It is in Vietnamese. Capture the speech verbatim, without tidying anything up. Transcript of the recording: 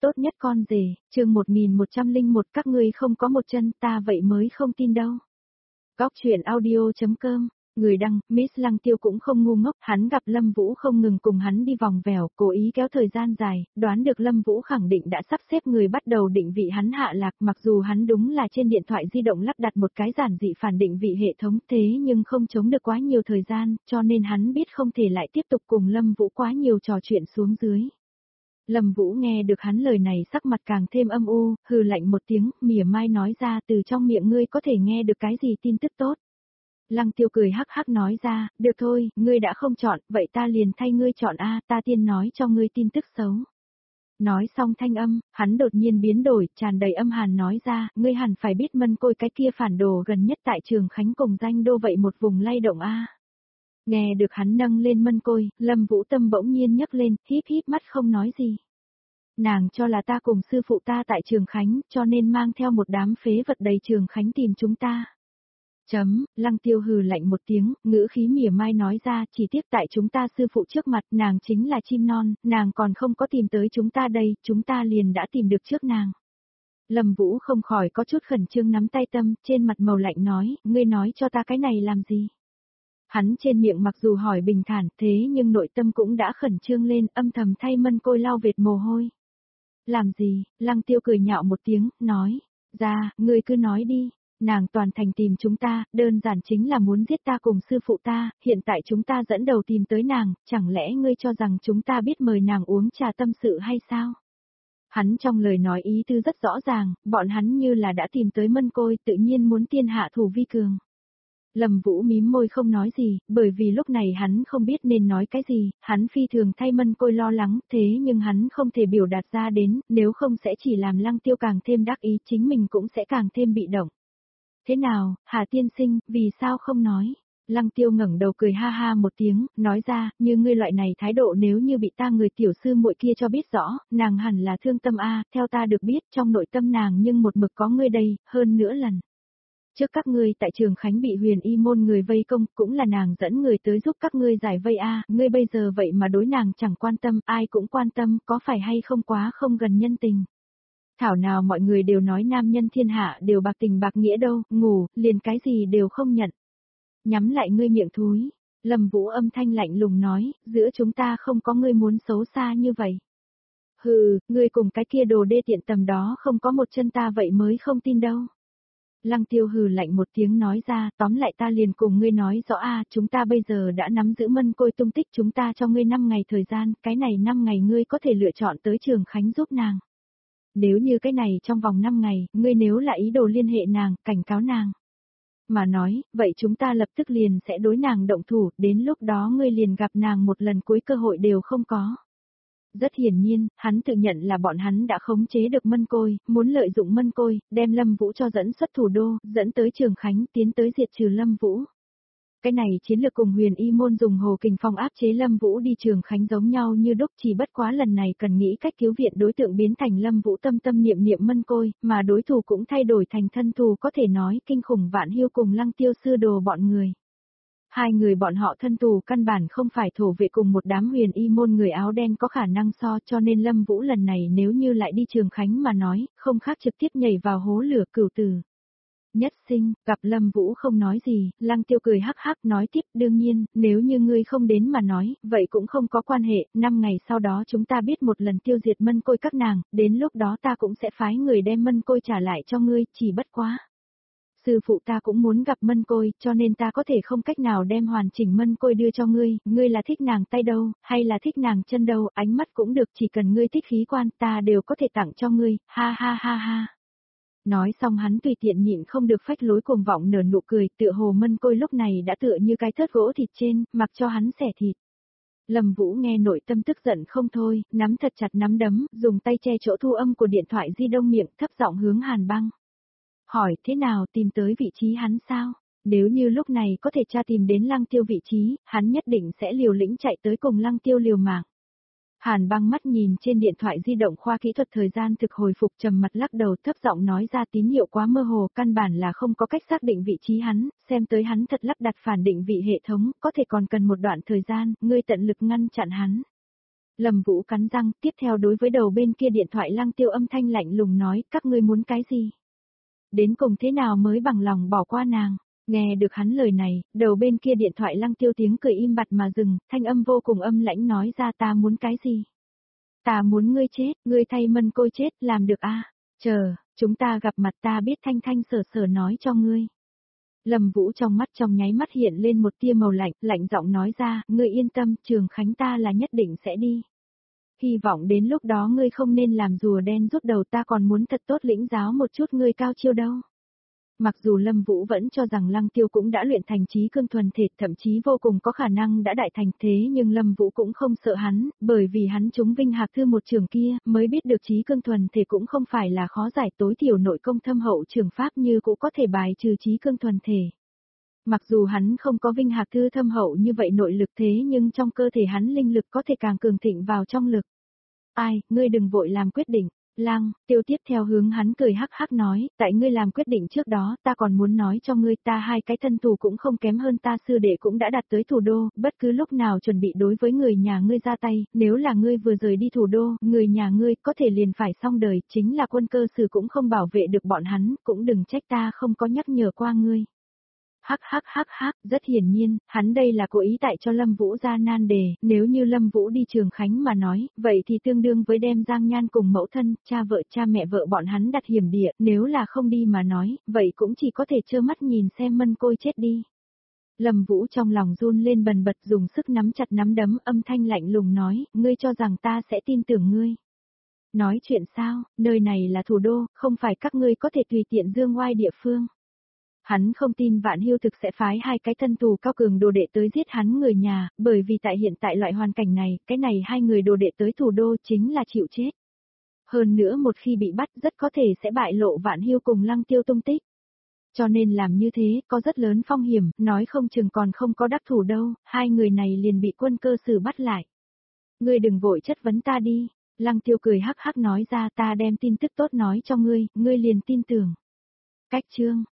tốt nhất con rể, chương một nghìn một trăm lẻ một các ngươi không có một chân ta vậy mới không tin đâu. Góc truyện audio.com, người đăng, Miss Lăng Tiêu cũng không ngu ngốc, hắn gặp Lâm Vũ không ngừng cùng hắn đi vòng vèo, cố ý kéo thời gian dài, đoán được Lâm Vũ khẳng định đã sắp xếp người bắt đầu định vị hắn hạ lạc, mặc dù hắn đúng là trên điện thoại di động lắp đặt một cái giản dị phản định vị hệ thống thế nhưng không chống được quá nhiều thời gian, cho nên hắn biết không thể lại tiếp tục cùng Lâm Vũ quá nhiều trò chuyện xuống dưới. Lâm Vũ nghe được hắn lời này sắc mặt càng thêm âm u, hừ lạnh một tiếng, mỉa mai nói ra từ trong miệng ngươi có thể nghe được cái gì tin tức tốt. Lăng Tiêu cười hắc hắc nói ra, được thôi, ngươi đã không chọn, vậy ta liền thay ngươi chọn a, ta tiên nói cho ngươi tin tức xấu. Nói xong thanh âm, hắn đột nhiên biến đổi, tràn đầy âm hàn nói ra, ngươi hẳn phải biết Mân Côi cái kia phản đồ gần nhất tại Trường Khánh cùng danh đô vậy một vùng lay động a. Nghe được hắn nâng lên Mân Côi, Lâm Vũ tâm bỗng nhiên nhấc lên, híp híp mắt không nói gì. Nàng cho là ta cùng sư phụ ta tại Trường Khánh, cho nên mang theo một đám phế vật đầy Trường Khánh tìm chúng ta. Chấm, Lăng Tiêu hừ lạnh một tiếng, ngữ khí mỉa mai nói ra, chỉ tiếc tại chúng ta sư phụ trước mặt, nàng chính là chim non, nàng còn không có tìm tới chúng ta đây, chúng ta liền đã tìm được trước nàng. Lâm Vũ không khỏi có chút khẩn trương nắm tay tâm, trên mặt màu lạnh nói, ngươi nói cho ta cái này làm gì? Hắn trên miệng mặc dù hỏi bình thản, thế nhưng nội tâm cũng đã khẩn trương lên, âm thầm thay Mân Côi lau vệt mồ hôi. Làm gì? Lăng Tiêu cười nhạo một tiếng, nói, ra, ngươi cứ nói đi. Nàng toàn thành tìm chúng ta, đơn giản chính là muốn giết ta cùng sư phụ ta, hiện tại chúng ta dẫn đầu tìm tới nàng, chẳng lẽ ngươi cho rằng chúng ta biết mời nàng uống trà tâm sự hay sao? Hắn trong lời nói ý tư rất rõ ràng, bọn hắn như là đã tìm tới Mân Côi, tự nhiên muốn tiên hạ thủ vi cường. Lâm Vũ mím môi không nói gì, bởi vì lúc này hắn không biết nên nói cái gì, hắn phi thường thay Mân Côi lo lắng, thế nhưng hắn không thể biểu đạt ra đến, nếu không sẽ chỉ làm Lăng Tiêu càng thêm đắc ý, chính mình cũng sẽ càng thêm bị động. Thế nào, Hà tiên sinh, vì sao không nói? Lăng Tiêu ngẩng đầu cười ha ha một tiếng, nói ra, như ngươi loại này thái độ nếu như bị ta người tiểu sư muội kia cho biết rõ, nàng hẳn là thương tâm a, theo ta được biết trong nội tâm nàng nhưng một mực có ngươi đây, hơn nữa lần. Trước các ngươi tại Trường Khánh bị Huyền Y môn người vây công, cũng là nàng dẫn người tới giúp các ngươi giải vây a, ngươi bây giờ vậy mà đối nàng chẳng quan tâm, ai cũng quan tâm, có phải hay không quá không gần nhân tình. Thảo nào mọi người đều nói nam nhân thiên hạ đều bạc tình bạc nghĩa đâu, ngủ, liền cái gì đều không nhận. Nhắm lại ngươi miệng thúi, Lâm Vũ âm thanh lạnh lùng nói, giữa chúng ta không có ngươi muốn xấu xa như vậy. Hừ, ngươi cùng cái kia đồ đê tiện tầm đó không có một chân ta vậy mới không tin đâu. Lăng Tiêu hừ lạnh một tiếng nói ra, tóm lại ta liền cùng ngươi nói rõ a, chúng ta bây giờ đã nắm giữ Mân Côi tung tích, chúng ta cho ngươi năm ngày thời gian, cái này năm ngày ngươi có thể lựa chọn tới Trường Khánh giúp nàng. Nếu như cái này trong vòng năm ngày, ngươi nếu là ý đồ liên hệ nàng, cảnh cáo nàng. Mà nói, vậy chúng ta lập tức liền sẽ đối nàng động thủ, đến lúc đó ngươi liền gặp nàng một lần cuối cơ hội đều không có. Rất hiển nhiên, hắn tự nhận là bọn hắn đã khống chế được Mân Côi, muốn lợi dụng Mân Côi, đem Lâm Vũ cho dẫn xuất thủ đô, dẫn tới Trường Khánh, tiến tới diệt trừ Lâm Vũ. Cái này chiến lược cùng Huyền Y môn dùng Hồ Kình Phong áp chế Lâm Vũ đi Trường Khánh giống nhau như đúc, chỉ bất quá lần này cần nghĩ cách cứu viện đối tượng biến thành Lâm Vũ tâm tâm niệm niệm Mân Côi, mà đối thủ cũng thay đổi thành thân thù có thể nói kinh khủng Vạn Hiêu cùng Lăng Tiêu sư đồ bọn người. Hai người bọn họ thân tù căn bản không phải thổ vệ cùng một đám Huyền Y môn người áo đen có khả năng so, cho nên Lâm Vũ lần này nếu như lại đi Trường Khánh mà nói, không khác trực tiếp nhảy vào hố lửa cửu tử. Nhất sinh, gặp Lâm Vũ không nói gì, Lăng Tiêu cười hắc hắc nói tiếp, đương nhiên, nếu như ngươi không đến mà nói, vậy cũng không có quan hệ, năm ngày sau đó chúng ta biết một lần tiêu diệt Mân Côi các nàng, đến lúc đó ta cũng sẽ phái người đem Mân Côi trả lại cho ngươi, chỉ bất quá. Sư phụ ta cũng muốn gặp Mân Côi, cho nên ta có thể không cách nào đem hoàn chỉnh Mân Côi đưa cho ngươi, ngươi là thích nàng tay đâu, hay là thích nàng chân đâu, ánh mắt cũng được, chỉ cần ngươi thích khí quan ta đều có thể tặng cho ngươi, ha ha ha ha. Nói xong hắn tùy tiện nhịn không được phách lối cuồng vọng nở nụ cười, tựa hồ Mân Côi lúc này đã tựa như cái thớt gỗ thịt trên, mặc cho hắn xẻ thịt. Lâm Vũ nghe nội tâm tức giận không thôi, nắm thật chặt nắm đấm, dùng tay che chỗ thu âm của điện thoại di động miệng, thấp giọng hướng Hàn Băng. Hỏi thế nào tìm tới vị trí hắn sao? Nếu như lúc này có thể tra tìm đến Lăng Tiêu vị trí, hắn nhất định sẽ liều lĩnh chạy tới cùng Lăng Tiêu liều mạng. Hàn Băng mắt nhìn trên điện thoại di động khoa kỹ thuật thời gian thực hồi phục, trầm mặt lắc đầu, thấp giọng nói ra, tín hiệu quá mơ hồ, căn bản là không có cách xác định vị trí hắn, xem tới hắn thật lắp đặt phản định vị hệ thống, có thể còn cần một đoạn thời gian, ngươi tận lực ngăn chặn hắn. Lâm Vũ cắn răng, tiếp theo đối với đầu bên kia điện thoại Lăng Tiêu âm thanh lạnh lùng nói, các ngươi muốn cái gì? Đến cùng thế nào mới bằng lòng bỏ qua nàng? Nghe được hắn lời này, đầu bên kia điện thoại Lăng Tiêu tiếng cười im bặt mà dừng, thanh âm vô cùng âm lãnh nói ra ta muốn cái gì? Ta muốn ngươi chết, ngươi thay Mân Côi chết, làm được a? Chờ, chúng ta gặp mặt ta biết thanh thanh sở sở nói cho ngươi. Lâm Vũ trong mắt trong nháy mắt hiện lên một tia màu lạnh, lạnh giọng nói ra, ngươi yên tâm, Trường Khánh ta là nhất định sẽ đi. Hy vọng đến lúc đó ngươi không nên làm rùa đen rút đầu, ta còn muốn thật tốt lĩnh giáo một chút ngươi cao chiêu đâu. Mặc dù Lâm Vũ vẫn cho rằng Lăng Tiêu cũng đã luyện thành trí cương thuần thể, thậm chí vô cùng có khả năng đã đại thành, thế nhưng Lâm Vũ cũng không sợ hắn, bởi vì hắn trúng Vinh Hạc Thư một trường kia, mới biết được trí cương thuần thể cũng không phải là khó giải, tối thiểu nội công thâm hậu trường pháp như cũng có thể bài trừ trí cương thuần thể. Mặc dù hắn không có Vinh Hạc Thư thâm hậu như vậy nội lực, thế nhưng trong cơ thể hắn linh lực có thể càng cường thịnh vào trong lực. Ai, ngươi đừng vội làm quyết định. Lăng Tiêu tiếp theo hướng hắn cười hắc hắc nói, tại ngươi làm quyết định trước đó, ta còn muốn nói cho ngươi, ta hai cái thân thủ cũng không kém hơn, ta sư đệ cũng đã đạt tới thủ đô, bất cứ lúc nào chuẩn bị đối với người nhà ngươi ra tay, nếu là ngươi vừa rời đi thủ đô, người nhà ngươi có thể liền phải xong đời, chính là Quân Cơ Sử cũng không bảo vệ được bọn hắn, cũng đừng trách ta không có nhắc nhở qua ngươi. Hắc hắc hắc hắc, rất hiển nhiên, hắn đây là cố ý tại cho Lâm Vũ ra nan đề, nếu như Lâm Vũ đi Trường Khánh mà nói, vậy thì tương đương với đem Giang Nhan cùng mẫu thân, cha vợ cha mẹ vợ bọn hắn đặt hiểm địa, nếu là không đi mà nói, vậy cũng chỉ có thể trơ mắt nhìn xem Mân Côi chết đi. Lâm Vũ trong lòng run lên bần bật, dùng sức nắm chặt nắm đấm, âm thanh lạnh lùng nói, ngươi cho rằng ta sẽ tin tưởng ngươi. Nói chuyện sao, nơi này là thủ đô, không phải các ngươi có thể tùy tiện dương oai địa phương. Hắn không tin Vạn Hưu thực sẽ phái hai cái thân tù cao cường đồ đệ tới giết hắn người nhà, bởi vì tại hiện tại loại hoàn cảnh này, cái này hai người đồ đệ tới thủ đô chính là chịu chết. Hơn nữa một khi bị bắt rất có thể sẽ bại lộ Vạn Hưu cùng Lăng Tiêu tung tích. Cho nên làm như thế, có rất lớn phong hiểm, nói không chừng còn không có đắc thủ đâu, hai người này liền bị Quân Cơ Sử bắt lại. Ngươi đừng vội chất vấn ta đi, Lăng Tiêu cười hắc hắc nói ra, ta đem tin tức tốt nói cho ngươi, ngươi liền tin tưởng. Cách chương